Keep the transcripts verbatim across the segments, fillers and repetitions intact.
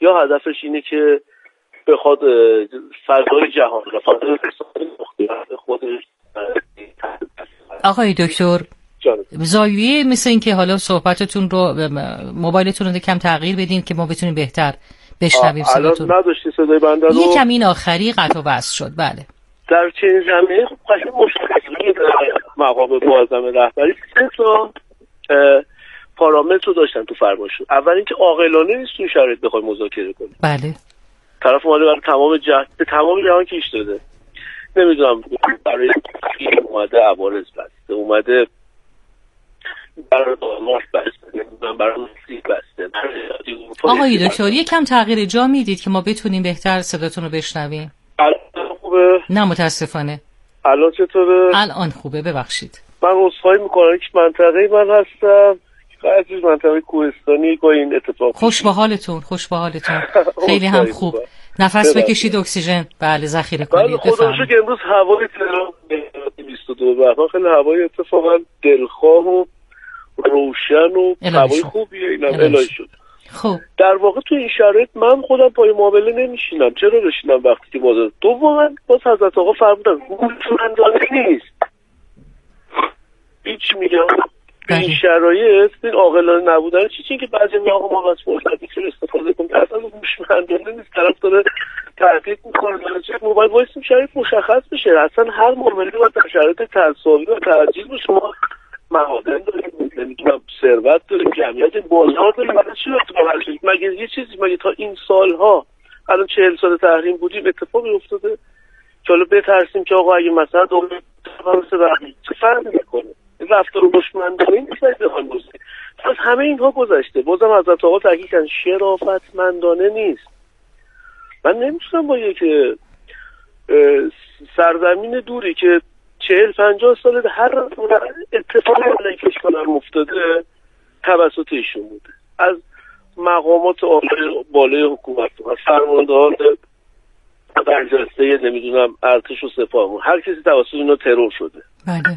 یا هدفش اینه که بخواد فضای جهان را فضای اقتصادی خودش. آقای دکتر زاویه مثل این که حالا صحبتتون رو موبایلتون رو کم تغییر بدین که ما بتونیم بهتر بشنویم صداتون. الان نداشتی صدای بنده رو؟ یکم این آخری قطع و وصل شد. بله. در چنین زمینه قشنگ مشخصه مقام معظم رهبری سه تا پارامتر رو داشتن تو فرمایششون. اول اینکه عاقلانه نیست تو شرایط بخوای مذاکره کنی. بله. طرف اومده برای تمام جهان به تمام جهان کیش داده. نمیدونم برای این اومده عوارض بسته، اومده برای دانمارک بسته، برای مکزیک بسته. آقای دکتر یکم تغییر جا میدید که ما بتونیم بهتر صداتون رو بشنویم؟ الان خوبه؟ نه متاسفانه. الان چطوره؟ الان خوبه. ببخشید. من عذرخواهی میکنم که منطقه من هستم عزیز، منطقه کوهستانی با این اتفاق. خوش به حالتون، خوش به حالتون. خیلی هم خوب. نفس بکشید، اکسیژن بله ذخیره کنید. بله خدا رو شکر امروز هوای تهران بیست و دو بهمن خیلی هوای اتفاقا دلخواه و روشن و هوای خوبیه. اینم الهی شد. خب در واقع تو این شرایط من خودم پای معامله نمیشینم. چرا بشینم وقتی که بازار دوما باز حضرت آقا فرمودن هوشمندانه نیست. هیچ میگم این شرایط این عاقلانه نبودن چی چی که بعضی میگن آقا ما از فرصتی که استفاده کنیم اصلا هوشمندانه نیست. طرف داره تهدید میکنه چه موبایل وایسیم شرایط مشخص بشه. اصلا هر معامله باید در شرایط تساوی و تعجیل باشه. ما معادن داریم، نمیدونم ثروت داریم، جمعیت بازار داریم. مثلا چی وقتی مگه یه چیزی مگه تا این سالها الان چهل سال تحریم بودیم اتفاقی افتاده که حالا بترسیم که آقا اگه مثلا دولت مثل وقتی چه فرقی میکنه؟ رفتار هوشمندانه نیست بخوایم بازی. از همه اینها گذشته. بازم حضرت آقا تاکید کردن شرافتمندانه نیست. من نمیتونم با یک سرزمین دوری که چهل پنجاه ساله هر اتفاقی علیه کشور افتاده توسط ایشون بوده، از مقامات بالای حکومت، از فرماندهان برجسته نمیدونم ارتش و سپاه، هر کسی توسط اینا ترور شده. بله.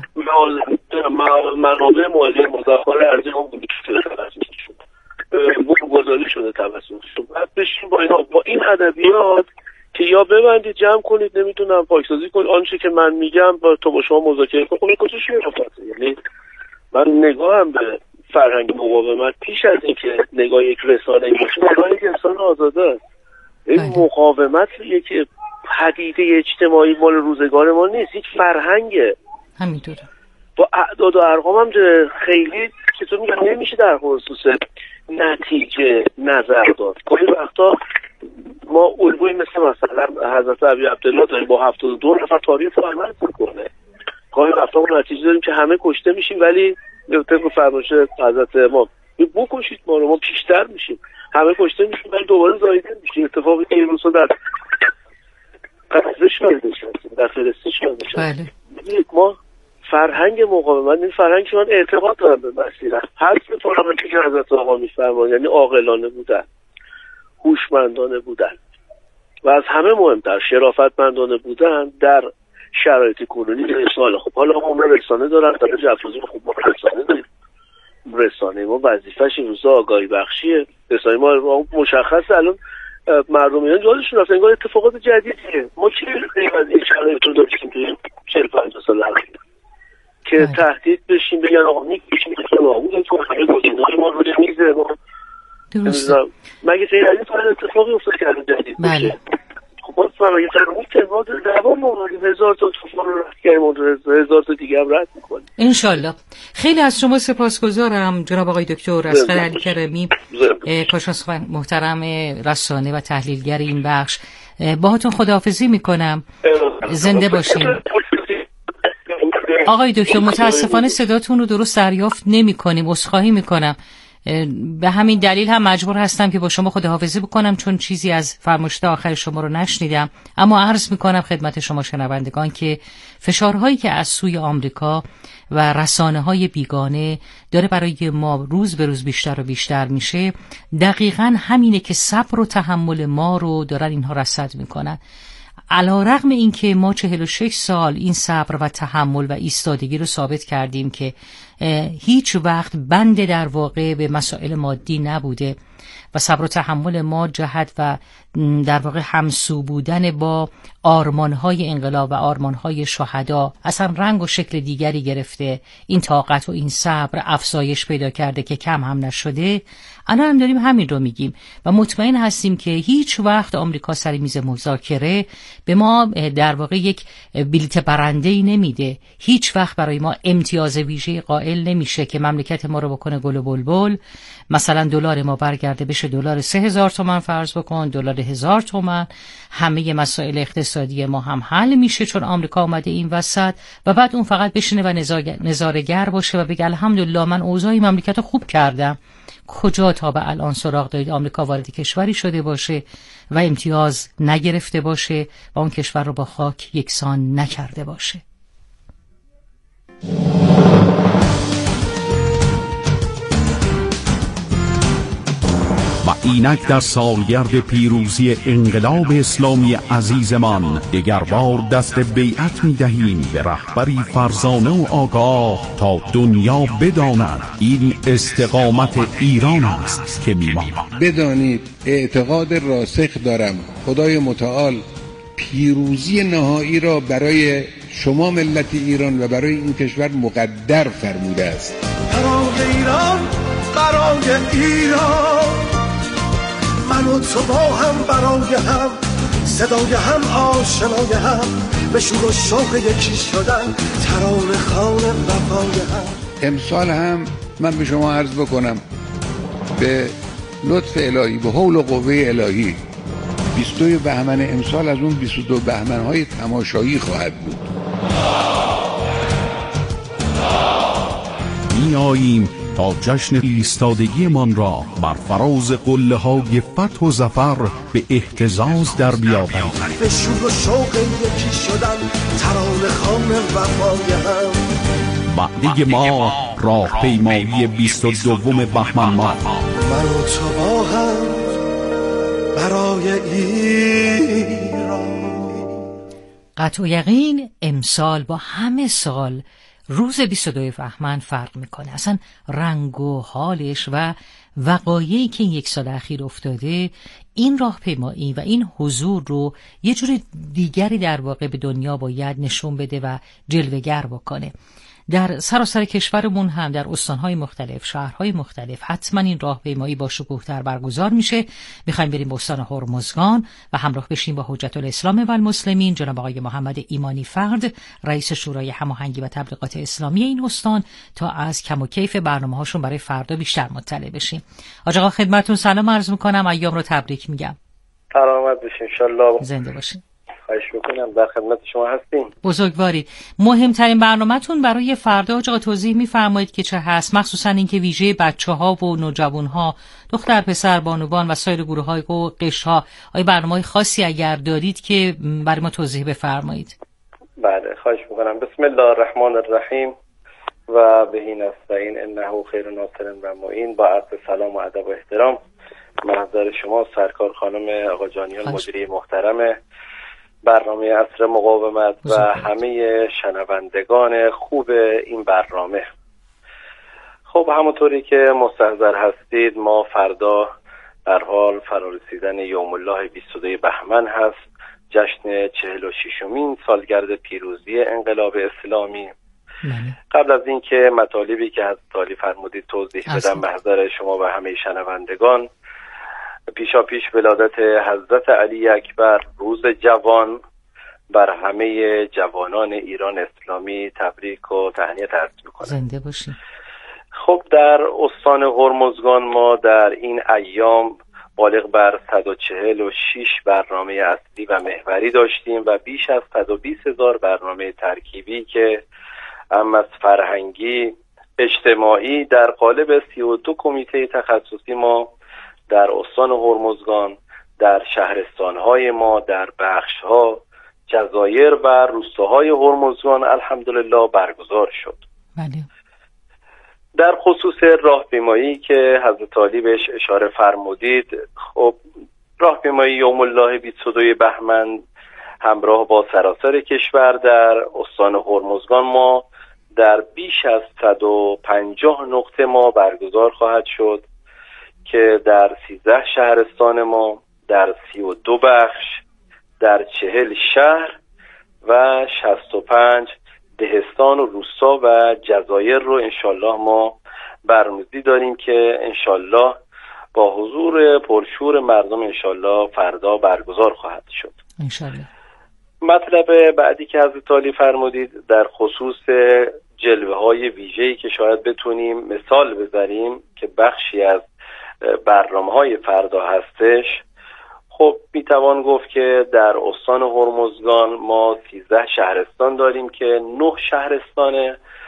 منابع مالی مزخرف ارزی هم بوده توسطشون بومگذاری شده توسطشون. بعد بشین با اینا با این ادبیات که یا ببندید جمع کنید نمیدونم پاکسازی کنید آنچه که من میگم با تو با شما مذاکره کنید. خب این کجا شرافته؟ یعنی من نگاهم به فرهنگ مقاومت پیش از اینکه نگاه یک رسانه‌ای باشه نگاه یک انسان آزاده است. این مقاومت یک پدیده اجتماعی مال روزگار ما نیست، یک فرهنگه. همینطوره. با اعداد و ارقام هم خیلی چطور میگم نمیشه در خصوص نتیجه نظر داد. گاهی وقتا ما الگویی مثل مثلا حضرت ابی عبدالله داریم با هفتاد و دو نفر تاریخ رو عمل میکنه. گاهی وقتا ما نتیجه داریم که همه کشته میشیم ولی طبق فرمایش حضرت ما بکشید ما رو، ما پیشتر میشیم. همه کشته میشیم ولی دوباره زایده میشیم. اتفاقی که این روزا در قصر شده شد، در فلسطین شده شد. بله. ما فرهنگ مقاومت، این فرهنگ که من اعتقاد دارم به مسیرم حسب پارامتری که حضرت آقا میفرمان، یعنی عاقلانه بودن، هوشمندانه بودن و از همه مهمتر شرافتمندانه بودن در شرایط کنونی رسانه. خب حالا ما رسانه دارن در جفازی، خب ما رسانه داریم. رسانه ما وظیفه‌ش این روزا آگاهی بخشیه. رسانه ما مشخصه الان مردم ایران یادشون رفت انگار اتفاقات جدیدیه. ما چه از این شرایط رو داشتیم توی چهل پنجاه سال اخیر که تهدید بشیم بگن آقا میکشیم که نابود تو همه گزینه‌های ما رو میزه. ما درسته. مگه چه این فعلا اتفاقی افتاد که الان جدید بشه؟ خب ما فرمایید فرمایید تعداد دوام مورد هزار تا طوفان رو رد کردیم، هزار تا دیگه هم رد می‌کنیم ان شاءالله. خیلی از شما سپاسگزارم جناب آقای دکتر اصغر علی کرمی، کارشناس محترم رسانه و تحلیلگر این بخش. باهاتون خداحافظی میکنم. زنده باشین. آقای دکتر متاسفانه صداتون رو درست دریافت نمی‌کنیم. عذرخواهی میکنم. به همین دلیل هم مجبور هستم که با شما خداحافظی بکنم چون چیزی از فرمایشات آخر شما رو نشنیدم. اما عرض میکنم خدمت شما شنوندگان که فشارهایی که از سوی آمریکا و رسانه‌های بیگانه داره برای ما روز به روز بیشتر و بیشتر میشه، دقیقاً همینه که صبر و تحمل ما رو دارن اینها رصد میکنن. علی‌رغم اینکه ما چهل و شش سال این صبر و تحمل و ایستادگی رو ثابت کردیم که هیچ وقت بند در واقع به مسائل مادی نبوده و صبر و تحمل ما جهت و در واقع همسو بودن با آرمانهای انقلاب و آرمانهای شهدا اصلا رنگ و شکل دیگری گرفته. این طاقت و این صبر افزایش پیدا کرده که کم هم نشده. الان هم داریم همین رو میگیم و مطمئن هستیم که هیچ وقت آمریکا سر میز مذاکره به ما در واقع یک بلیت برنده‌ای نمیده. هیچ وقت برای ما امتیاز ویژه قائل نمیشه که مملکت ما رو بکنه گل و بلبل. مثلا دلار ما برگرده بشه دلار سه هزار تومان فرض بکن، دلار هزار تومان، همه مسائل اقتصادی ما هم حل میشه چون آمریکا اومده این وسط و بعد اون فقط بشینه و نظاره‌گر باشه و بگه الحمدلله من اوضاع مملکت خوب کردم. کجا تا به الان سراغ دارید آمریکا وارد کشوری شده باشه و امتیاز نگرفته باشه و اون کشور رو با خاک یکسان نکرده باشه؟ و اینک در سالگرد پیروزی انقلاب اسلامی عزیزمان دگر بار دست بیعت می دهیم به رهبری فرزانه و آگاه تا دنیا بداند این استقامت ایران است که می ماند. بدانید اعتقاد راسخ دارم خدای متعال پیروزی نهایی را برای شما ملت ایران و برای این کشور مقدر فرموده است. برای ایران، برای ایران، من و تو با هم برای هم، صدای هم آشنای هم، به شور و شوق یکی شدن، ترانه خوان وفای هم. امسال هم من به شما عرض بکنم به لطف الهی، به حول و قوه الهی، بیست و دو بهمن امسال از اون بیست و دو بهمن‌های تماشایی خواهد بود. می آییم تا جشن ایستادگی من را بر فراز قله های فتح و ظفر به احتزاز در بیاوریم. به شور و شوق یکی شدن، ترانه خوان وفای هم. وعده ما راهپیمایی بیست و دوم بهمن ماه. من و تو با هم برای ایران. قطع و یقین امسال با همه سال روز بیست و دوم بهمن فرق میکنه. اصلا رنگ و حالش و وقایعی که این یک سال اخیر افتاده این راهپیمایی و این حضور رو یه جور دیگری در واقع به دنیا باید نشون بده و جلوه‌گر بکنه. در سراسر کشورمون هم در استانهای مختلف، شهرهای مختلف حتما این راهپیمایی با شکوه‌تر برگزار میشه. میخوایم بریم به استان هرمزگان و همراه بشیم با حجت الاسلام و المسلمین جناب آقای محمد ایمانی فرد، رئیس شورای هماهنگی و تبلیغات اسلامی این استان، تا از کم و کیف برنامه‌هاشون برای فردا بیشتر مطلع بشیم. آقا آقا خدمتتون سلام عرض میکنم، ایام رو تبریک میگم. سلامت باشین ان شاء الله. زنده باشین. خواهش میکنم، در خدمت شما هستیم. بزرگوارید. مهمترین برنامه‌تون برای فردا آقا توضیح می‌فرمایید که چه هست، مخصوصا اینکه ویژه بچه‌ها و نوجوان‌ها، دختر پسر بانوان و سایر گروه‌های و قشرها، آیا برنامه‌های خاصی اگر دارید که برای ما توضیح بفرمایید؟ بله خواهش میکنم. بسم الله الرحمن الرحیم و بهی نستعین انه خیر ناصر و معین. با عرض سلام و ادب و احترام محضر شما سرکار خانم آقا جانیان مدیری محترم برنامه عصر مقاومت و همه شنوندگان خوب این برنامه. خب همونطوری که مستحضر هستید ما فردا در حال فرارسیدن یوم الله بیست و دو بهمن هست، جشن چهل و ششمین سالگرد پیروزی انقلاب اسلامی. قبل از اینکه مطالبی که از تالی فرمودید توضیح بدم به حضر شما و همه شنوندگان، پیشا پیش ولادت حضرت علی اکبر، روز جوان، بر همه جوانان ایران اسلامی تبریک و تهنیت عرض میکنم. زنده باشید. خب در استان هرمزگان ما در این ایام بالغ بر صد و چهل و شش برنامه اصلی و محوری داشتیم و بیش از صد و بیست هزار برنامه ترکیبی که هم از فرهنگی، اجتماعی در قالب سی و دو کمیته تخصصی ما در استان هرمزگان، در شهرستانهای ما، در بخشها، جزایر و روستاهای هرمزگان الحمدلله برگزار شد. بله. در خصوص راهپیمایی که حضرت عالی بهش اشاره فرمودید، خب راهپیمایی یوم الله بیست و دو بهمن همراه با سراسر کشور در استان هرمزگان ما در بیش از صد و پنجاه نقطه ما برگزار خواهد شد که در سیزده شهرستان ما، در سی و دو بخش، در چهل شهر و شصت و پنج دهستان و روستا و جزایر رو انشالله ما برنامه‌ریزی داریم که انشالله با حضور پرشور مردم انشالله فردا برگزار خواهد شد انشالله. مطلب بعدی که حضرت عالی فرمودید در خصوص جلوه های ویژه‌ای که شاید بتونیم مثال بزنیم که بخشی از برنامه های فردا هستش، خب میتوان گفت که در استان هرمزگان ما سیزده شهرستان داریم که نه شهرستان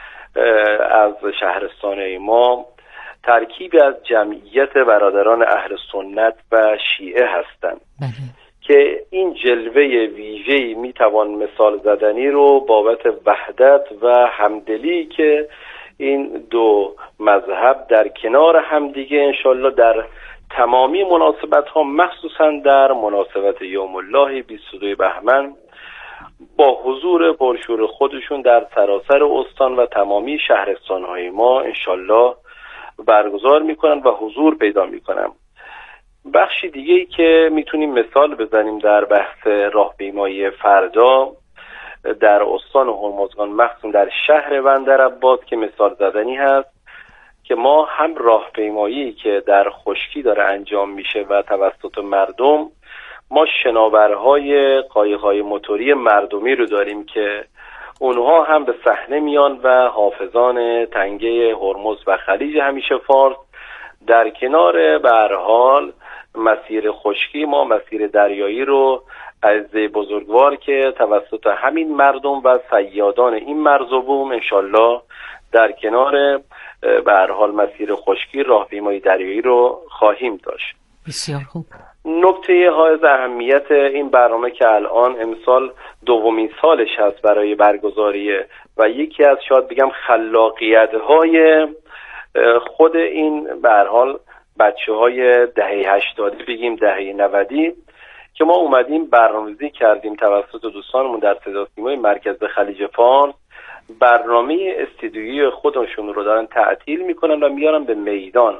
از شهرستان ما ترکیبی از جمعیت برادران اهل سنت و شیعه هستند که این جلوه ویژه‌ای میتوان مثال زدنی رو بابت وحدت و همدلی که این دو مذهب در کنار همدیگه انشالله در تمامی مناسبت ها، مخصوصا در مناسبت یوم الله بیست و دو بهمن با حضور پرشور خودشون در سراسر استان و تمامی شهرستان های ما انشالله برگزار میکنن و حضور پیدا میکنن. بخشی دیگه ای که میتونیم مثال بزنیم در بحث راهپیمایی فردا در استان هرمزگان، مخصوصا در شهر بندرعباس که مثال زدنی هست که ما هم راهپیمایی که در خشکی داره انجام میشه و توسط مردم، ما شناورهای قایق‌های موتوری مردمی رو داریم که اونها هم به صحنه میان و حافظان تنگه هرمز و خلیج همیشه فارس در کنار به هر حال مسیر خشکی ما مسیر دریایی رو از بزرگوار که توسط همین مردم و صیادان این مرز و بوم انشالله در کنار به هر حال مسیر خشکی راهپیمایی دریایی رو خواهیم داشت. بسیار خوب. نکته حائز اهمیت این برنامه که الان امسال دومین سالش هست برای برگزاری و یکی از شاید بگم خلاقیت‌های خود این به هر حال بچه‌های دهه هشتادی بگیم دهه نودی که ما اومدیم برنامه‌ریزی کردیم توسط دوستانمون در صدا و سیمای مرکز خلیج فارس، برنامه استودیویی خودشون رو دارن تعطیل میکنن و میارن به میدان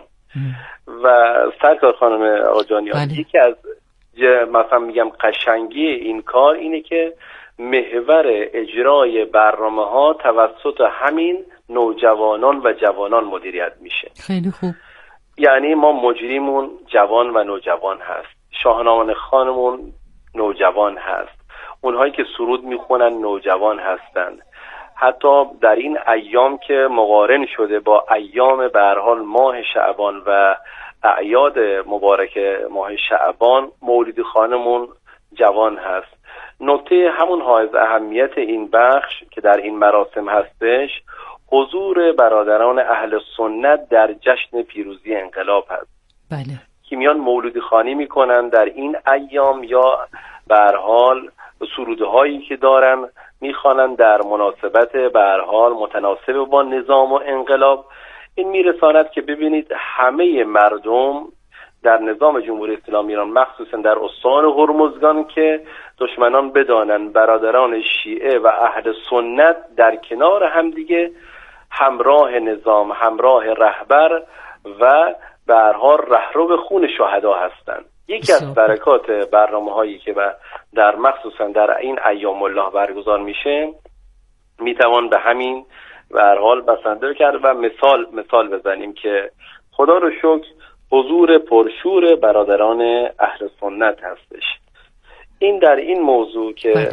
و سرکار خانم آقاجانیان یکی از مثلا میگم قشنگی این کار اینه که محور اجرای برنامه ها توسط همین نوجوانان و جوانان مدیریت میشه. خیلی خوب. یعنی ما مجریمون جوان و نوجوان هست، شاهنامه خانمون نوجوان هست، اونهایی که سرود میخونن نوجوان هستند. حتی در این ایام که مقارن شده با ایام به هر حال ماه شعبان و اعیاد مبارک ماه شعبان، مولدی خانمون جوان هست. نکته همون حائز اهمیت این بخش که در این مراسم هستش حضور برادران اهل سنت در جشن پیروزی انقلاب هست. بله. که میان مولدی خوانی میکنن در این ایام یا به هر حال سروده هایی که دارن میخوانن در مناسبت به هر حال متناسب با نظام و انقلاب. این میرساند که ببینید همه مردم در نظام جمهوری اسلامی ایران مخصوصا در استان هرمزگان که دشمنان بدانن برادران شیعه و اهل سنت در کنار همدیگه همراه نظام، همراه رهبر و به هر حال رهرو به خون شهدا هستند. یکی از برکات برنامه هایی که در مخصوصا در این ایام الله برگزار میشه میتوان به همین به هر حال بسنده کرد و مثال مثال بزنیم که خدا رو شکر حضور پرشور برادران اهل سنت هستش. این در این موضوع که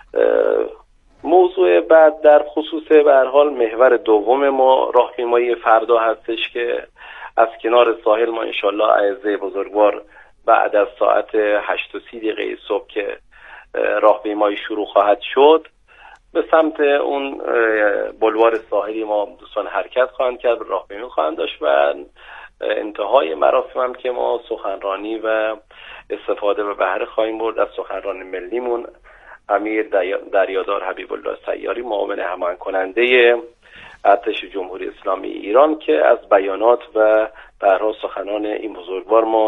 موضوع بعد در خصوص به هر حال محور دوم ما راهپیمایی فردا هستش که از کنار ساحل ما انشالله اعزه بزرگوار بعد از ساعت هشت و سی دقیقه صبح که راهپیمایی شروع خواهد شد به سمت اون بلوار ساحلی ما دوستان حرکت خواهند کرد، راهپیمایی خواهند داشت و انتهای مراسم هم که ما سخنرانی و استفاده و بهره خواهیم برد از سخنران ملیمون امیر دریادار حبیب الله سیاری، معاون هماهنگ کننده ارتش جمهوری اسلامی ایران که از بیانات و به هر حال سخنان این بزرگوار ما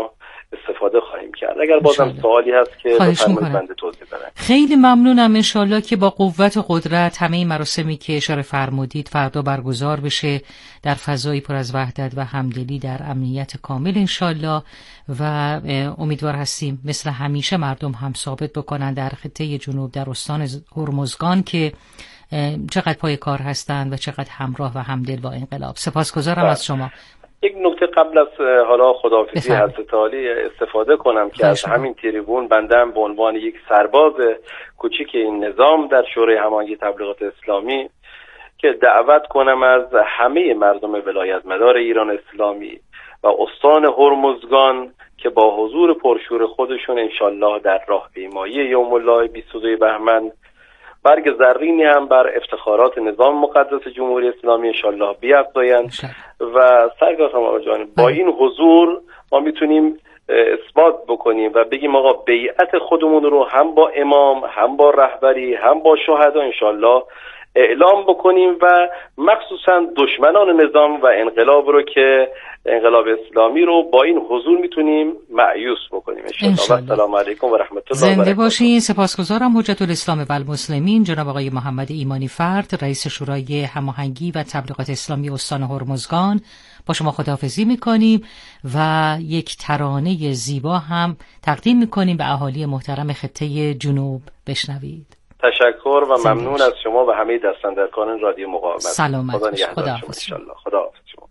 استفاده خواهیم کرد. اگر بازم سوالی هست که بفرمایید بنده توضیح بدم. خیلی ممنونم. انشالله که با قوت و قدرت همه این مراسمی که اشاره فرمودید فردا برگزار بشه در فضایی پر از وحدت و همدلی در امنیت کامل انشالله، و امیدوار هستیم مثل همیشه مردم هم ثابت بکنن در خطه جنوب در استان هرمزگان که چقدر پای کار هستند و چقدر همراه و همدل با انقلاب. سپاسگزارم از شما. یک نکته قبل از حالا خداحافظی حضرت عالی استفاده کنم که از همین تریبون بندم به عنوان یک سرباز کوچیک این نظام در شورای هماهنگی تبلیغات اسلامی که دعوت کنم از همه مردم ولایت مدار ایران اسلامی و استان هرمزگان که با حضور پرشور خودشون انشالله در راهپیمایی یوم الله بیست و دو بهمن برگ زرینی هم بر افتخارات نظام مقدس جمهوری اسلامی انشالله بیفزایند و سرکار خانم جان با این حضور ما میتونیم اثبات بکنیم و بگیم آقا بیعت خودمون رو هم با امام هم با رهبری هم با شهدا انشالله اعلام بکنیم و مخصوصا دشمنان نظام و انقلاب رو که انقلاب اسلامی رو با این حضور میتونیم مأیوس بکنیم انشالله. السلام علیکم و رحمت الله و برکاته. زنده باشین. سپاسگزارم حجت الاسلام و المسلمین جناب آقای محمد ایمانی فرد، رئیس شورای هماهنگی و تبلیغات اسلامی استان هرمزگان. با شما خداحافظی میکنیم و یک ترانه زیبا هم تقدیم میکنیم به اهالی محترم خطه جنوب. بشنوید. تشکر و ممنون از شما و همه دستاندرکاران رادیو مقاومت. سلامت. خدا نگهدار شما انشالله. خدا حافظ شما.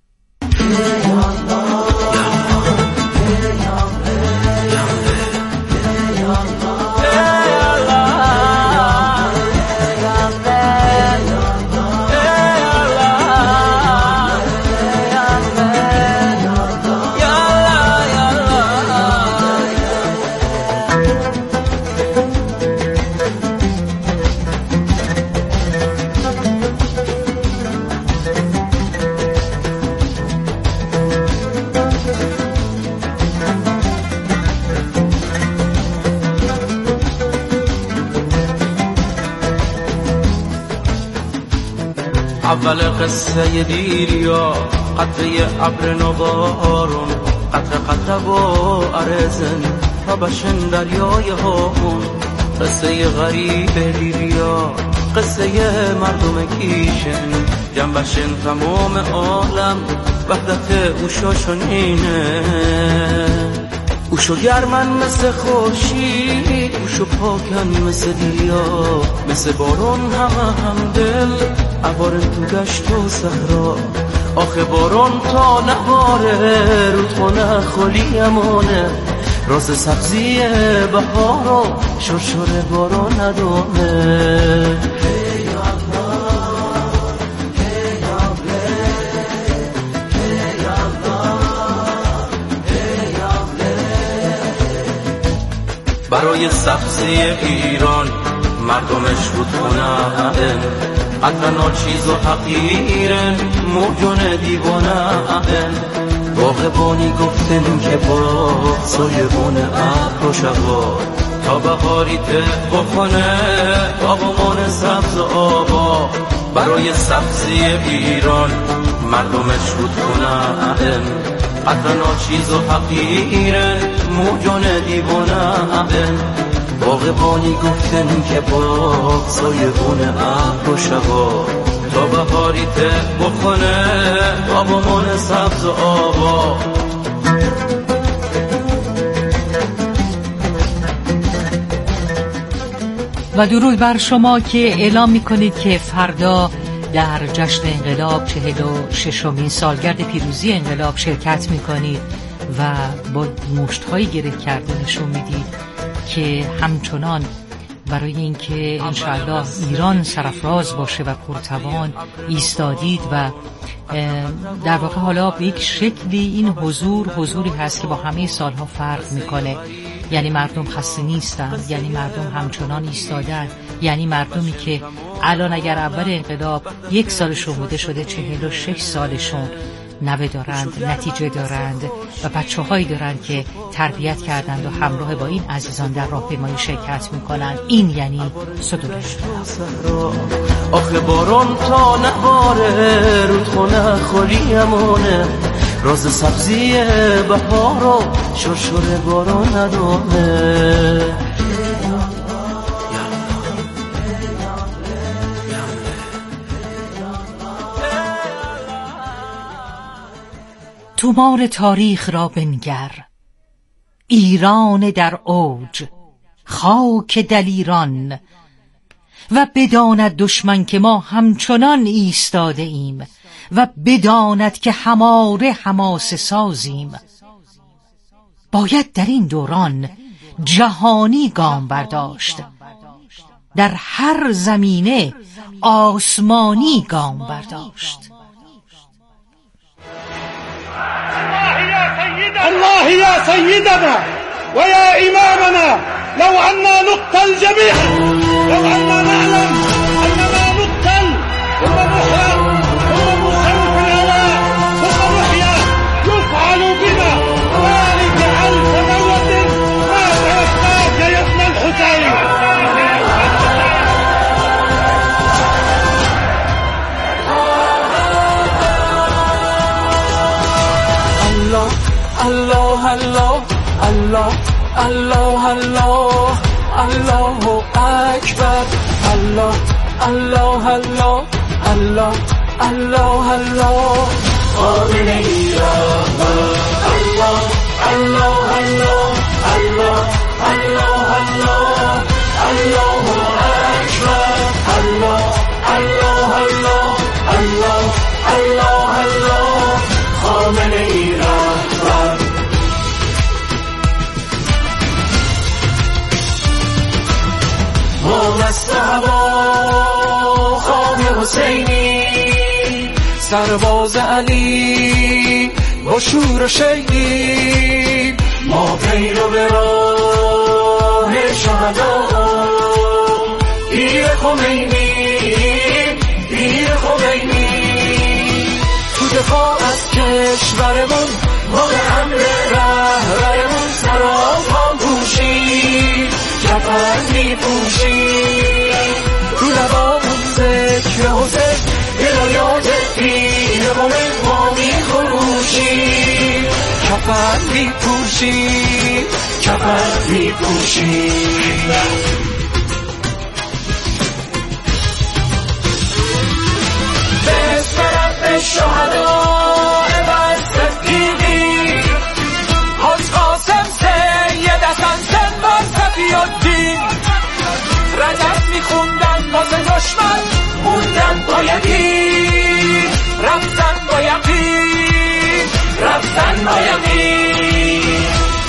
اول قصه دیریا قطره ابر نوارون قطره قطره و ارزن و بشن دریای هامون قصه غریب لیریا قصه مردم کیشن جنبشن تمام عالم وحدت اوشاشونینه اوشو گرمن مثل خورشید اوشو پاکن مثل دریا مثل بارون همه هم دل عبارن تو گشت و صحرا آخه بارون تا نباره رودخونه خالی امانه راز سبزی بهارو شرشور بارون ندانه برای سبزی ایران مردمش رودخونه قطر ناچیز و حقیرن موجون دیوانه باغبانی گفتن که با سایبون ابر و شبا تا بهاری ته بخونه آبمان سبز و آبا برای سبزی ایران مردمش رودخونه قطر ناچیز و حقیرن موجون دیوانه باغبانی گفتن که باغ سایبون ابر و شبا تا بهاری ته بخونه آبمان سبز و آبا و درود بر شما که اعلام میکنید که فردا در جشن انقلاب چهل و ششمین سالگرد پیروزی انقلاب شرکت میکنید و با مشت‌های گره کرده نشون میدید که همچنان برای اینکه انشاءالله ایران سرفراز باشه و پرتوان ایستادید و در واقع حالا به یک شکلی این حضور حضوری هست که با همه سالها فرق میکنه. یعنی مردم خسته نیستن، یعنی مردم همچنان ایستادن، یعنی مردمی که الان اگر اول انقلاب یک سالشون بوده شده چهل و شش سالشون نوه دارند، نتیجه دارند و بچه هایی دارند که تربیت کردند و همراه با این عزیزان در راهپیمایی شرکت میکنند. این یعنی صدور انقلاب. آخه بارون تا نباره رودخونه خالی امانه راز سبزی بهار و شرشر باران نداره. تومار تاریخ را بنگر، ایران در اوج، خاک دلیران، و بداند دشمن که ما همچنان ایستاده ایم و بداند که هماره حماسه سازیم. باید در این دوران جهانی گام برداشت، در هر زمینه آسمانی گام برداشت. الله يا سيدنا ويا إمامنا، لو أننا نقتل جميعا، لو أننا نعلم أننا نقتل ثم نحيا ثم نسر في الهواء ثم نحيا يفعل بنا ذلك ألف مرة ما تركناك يا ابن الحسين. الله الله الله الله الله الله اکبر. الله الله الله الله الله الله خامنه ای رهبر. الله الله الله الله الله الله الله اکبر. الله الله الله الله الله الله خامنه ای رهبر. ما مست هوا خام حسینی، سرباز علی با شور و شیدی، ما پیرو به راه شهدا پیر خمینی، پیر خمینی. تو دفاع از کشورمون ما به امر رهبرمون سراپا پوشی، کفن می پوشی، رو لبامون ذکر حسین، هدایات پیر خمین ما می خروشی، کفن می پوشی، کفن می پوشی. به اسم رب شهداء بر سفیدی، حاج قاسم سید حسن سن بر صفی الدین، رجب میخوندن واسه دشمن، موندن با یقین، رفتن با یقین، رفتن با یقین.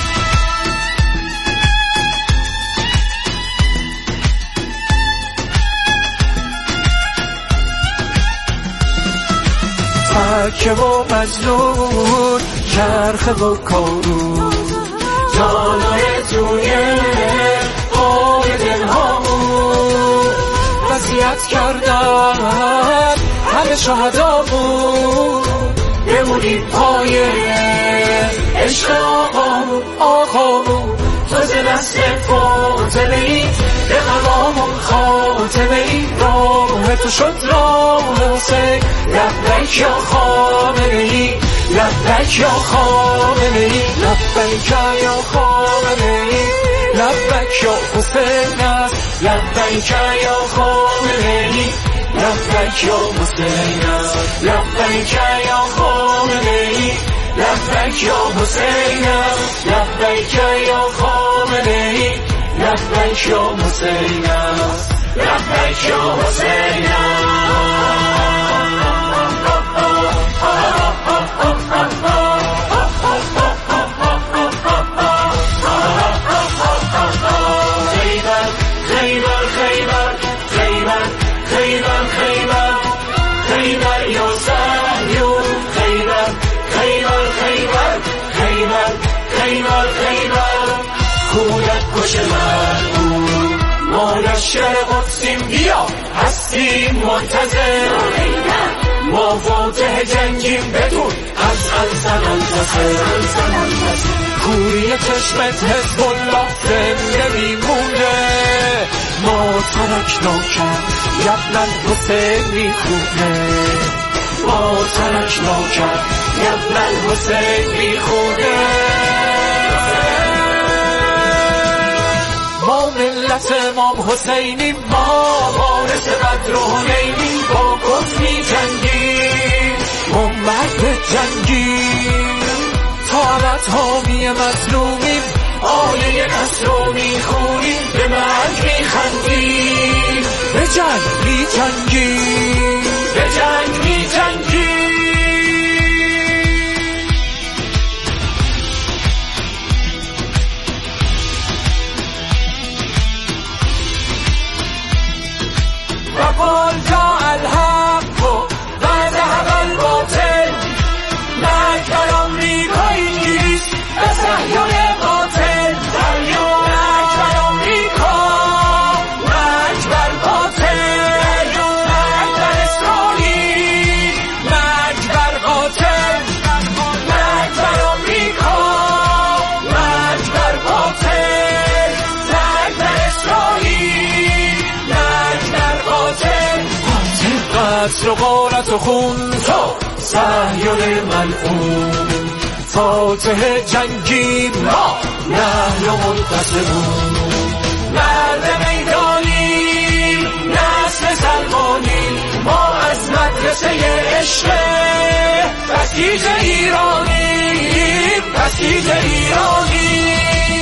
مکه و مجنون، چرخه و کارون، جانای توی پای دلهامون، وصیت کردن همه شهدامون، بمونیم پای عشق آقامون، آقامون. تازه نسل فاطمه ای، به قوامون خاتمه ای، راه تو شد راه حسین. لبیک یا خامنه ای، لبیک یا خامنه ای، لبیک یا خامنه ای، لبیک یا حسین است، لبیک یا خامنه ای، لبیک یا حسین است، لبیک یا خامنه ای، لبیک یا حسین است، لبیک یا خامنه ای، لبیک یا حسین است، لبیک یا حسین است. خیبر خیبر خیبر خیبر خیبر خیبر یا صهیون، خیبر خیبر خیبر خیبر خیبر خیبر کودک کش مرمون، ما لشکر قدسیم، بیا هستیم منتظر، ما فاتح جنگیم، بدون از انسان انتصر. کوری چشمت حزب الله زنده میمونه، ما ترک ناکن یبنن حسین میخونه، با ترک نوکر یبن حسین بی خوده. ما ملت امام حسینیم، ما وارث بدر و حنینیم، با کفر می جنگیم، ما مرد جنگیم، تا ابد حامی مظلومیم، آیه نصر رو می خونیم، به مرگ می خندیم، به جنگ می جنگیم، به جنگ می جنگیم. وقال جاء الحق و ذهب الباطل. مرگ بر آمریکا انگلیس و صهیون قاتل. مرگ بر آمریکا، مرگ بر قاتل، مرگ بر اسرائیل، مرگ بر قاتل. مرگ بر آمریکا، مرگ بر قاتل، مرگ بر اسرائیل، مرگ بر قاتل. قتل و غارت و خون تو صهیون ملعون. فاتح جنگی ما نحن منتصرون. مرد میدانی نسل سلمانی، ما از مدرسه عشق بسیج ایرانی، بسیج ایرانی.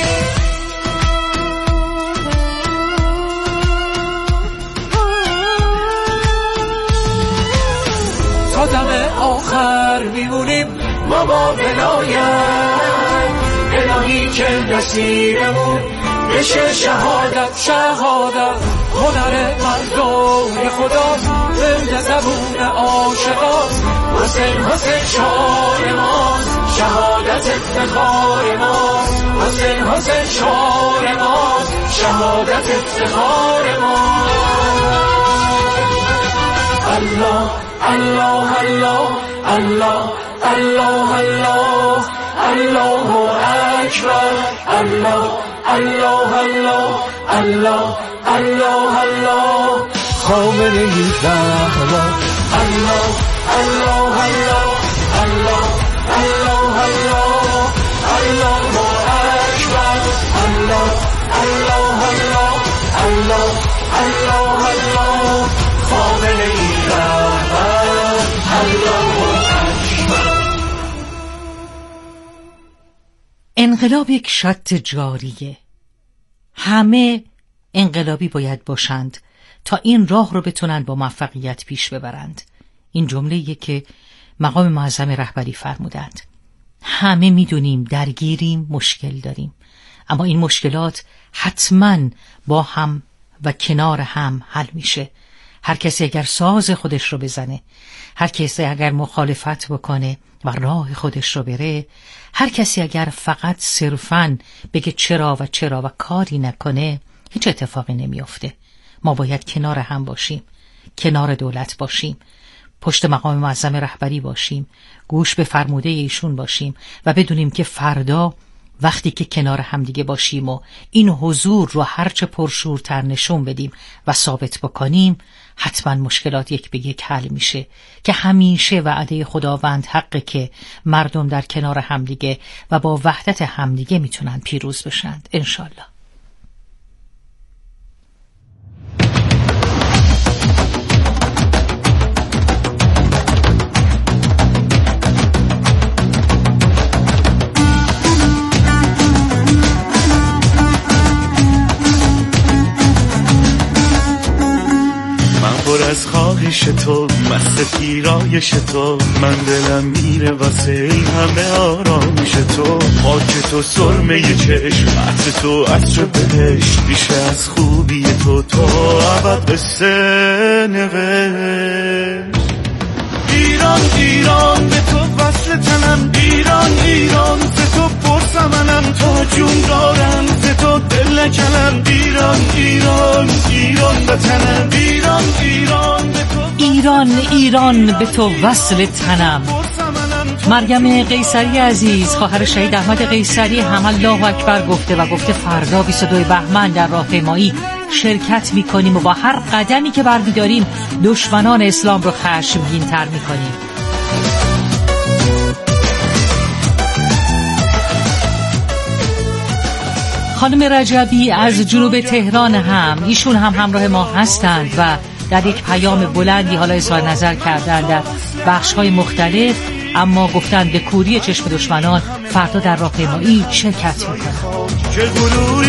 تا دم آخر میمونیم ما با ولایت، الهی که نصیبمون بشه شهادت. شهادت هنر مردای خداست، زنده زبون عاشقاست. حسین حسین شعار ماست، شهادت افتخار ماست. حسین حسین شعار ماست، شهادت افتخار ماست. الله الله الله الله الله الله الله اکبر. الله الله الله الله الله الله خامنه‌ای زهرا. الله الله الله الله الله الله الله اکبر. الله الله الله الله الله الله خامنه‌ای زهرا. انقلاب یک شرط جاریه. همه انقلابی باید باشند تا این راه رو بتونن با موفقیت پیش ببرند. این جمله‌ایه که مقام معظم رهبری فرمودند. همه میدونیم درگیریم، مشکل داریم، اما این مشکلات حتماً با هم و کنار هم حل میشه. هر کسی اگر ساز خودش رو بزنه، هر کسی اگر مخالفت بکنه و راه خودش رو بره، هر کسی اگر فقط صرفاً بگه چرا و چرا و کاری نکنه، هیچ اتفاقی نمیافته. ما باید کنار هم باشیم، کنار دولت باشیم، پشت مقام معظم رهبری باشیم، گوش به فرموده ایشون باشیم و بدونیم که فردا وقتی که کنار هم دیگه باشیم و این حضور رو هرچه پرشورتر نشون بدیم و ثابت بکنیم، حتما مشکلات یک به یک حل میشه که همیشه وعده خداوند حقه که مردم در کنار همدیگه و با وحدت همدیگه میتونن پیروز بشن انشالله. پر از خواهش تو، مست پیرایش تو، من دلم میره واسه این همه آرامش تو. خاک تو سرمه چشم، عطر تو عطر بهشت، بیشه از خوبی تو تو ابد قصه نوشت. ایران ایران به تو وصل تنم، ایران ایران ز تو پرسمنم، تا جون دارم ز تو دل نکنم. ایران ایران ایران وطنم، ایران ایران به تو ایران ایران به تو وصل تنم. مریم قیصری عزیز، خواهر شهید احمد قیصری هم الله اکبر گفته و گفته فردا بیست و دو بهمن در راهپیمایی شرکت میکنیم و با هر قدمی که برمیداریم دشمنان اسلام رو خشمگین تر میکنیم. خانم رجبی از جنوب تهران هم، ایشون هم همراه ما هستند و در یک پیام بلندی حالا اظهار نظر کردند در بخش‌های مختلف، اما گفتند به کوری چشم دشمنان فردا در راهپیمایی شرکت می‌کنند.